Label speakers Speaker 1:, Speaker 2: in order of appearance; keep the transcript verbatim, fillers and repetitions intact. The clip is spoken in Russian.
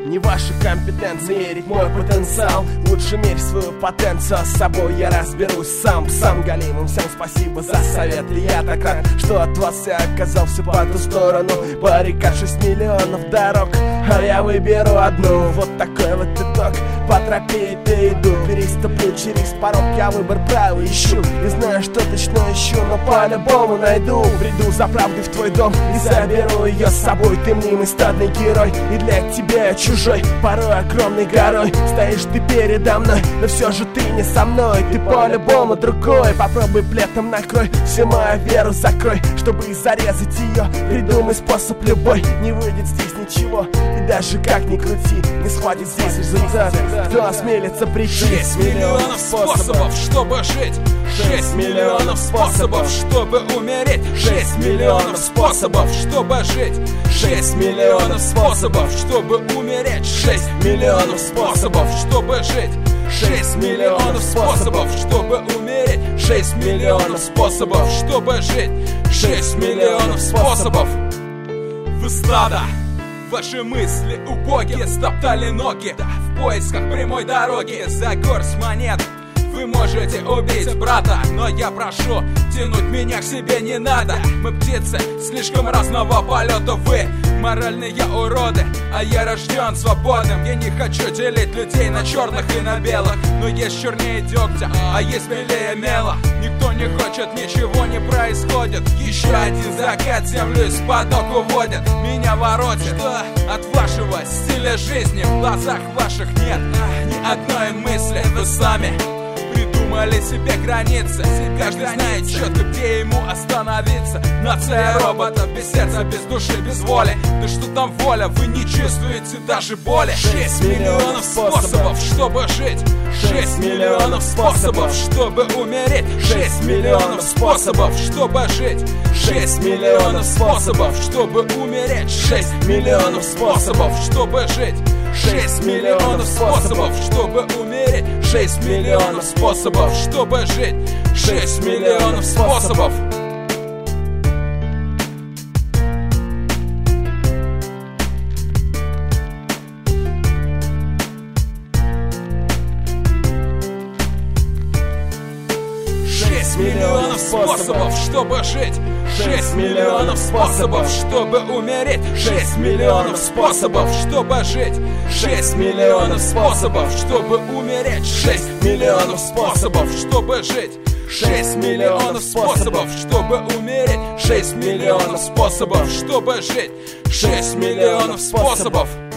Speaker 1: Не ваша компетенция мерить мой потенциал. Лучше мерь свою потенцию, с собой я разберусь сам. Сам галимым, всем спасибо за советы. Я так рад, что от вас я оказался по ту сторону баррикад. Шесть миллионов дорог, а я выберу одну. Вот такой вот итог, по тропе-то иду. Переступлю через порог, я выбор правый ищу. Не знаю, что точно ищу, но по-любому найду. Приду за правдой в твой дом и заберу ее с собой. Ты мнимый стадный герой, и для тебя я чужой. Порой огромной горой стоишь ты передо мной, но все же ты не со мной. Ты по-любому другой, попробуй плетом накрой. Всю мою веру закрой, чтобы зарезать ее. Придумай способ любой, не выйдет здесь ничего. И даже как ни крути, не схватит здесь результат. Кто осмелится прийти?
Speaker 2: Шесть миллионов способов, чтобы жить. Шесть миллионов способов, чтобы умереть. Шесть миллионов способов, чтобы жить. Шесть миллионов способов, чтобы умереть. Шесть миллионов способов, чтобы жить. Шесть миллионов способов, чтобы умереть. Шесть миллионов способов, чтобы жить. Шесть миллионов способов. Вы стадо, ваши мысли убогие, стоптали ноги в поисках прямой дороги. За горсть монет вы можете убить брата, но я прошу, тянуть меня к себе не надо. Мы птицы слишком разного полета. Вы моральные уроды, а я рожден свободным. Я не хочу делить людей на черных и на белых, но есть чернее дегтя, а есть белее мела. Никто не хочет, ничего не происходит. Еще один закат, землю из-под ног уводит. Меня воротит, что от вашего стиля жизни в глазах ваших нет ни одной мысли. Вы сами придумали себе границы. Каждый знает четко, где ему остановиться. Нация роботов, без сердца, без души, без воли. Да что там воля, вы не чувствуете даже боли. Шесть миллионов способов, чтобы жить. Шесть миллионов способов, чтобы умереть. Шесть миллионов способов, чтобы жить. Шесть миллионов способов, чтобы умереть. Шесть миллионов способов, чтобы жить. Шесть миллионов способов, чтобы умереть. Шесть миллионов способов, чтобы жить. Шесть миллионов способов. Шесть миллионов способов, чтобы жить. Шесть миллионов способов, чтобы умереть. Шесть миллионов способов, чтобы жить. Шесть миллионов способов, чтобы умереть. Шесть миллионов способов, чтобы жить. Шесть миллионов способов, чтобы умереть. Шесть миллионов способов, чтобы жить. Шесть миллионов способов.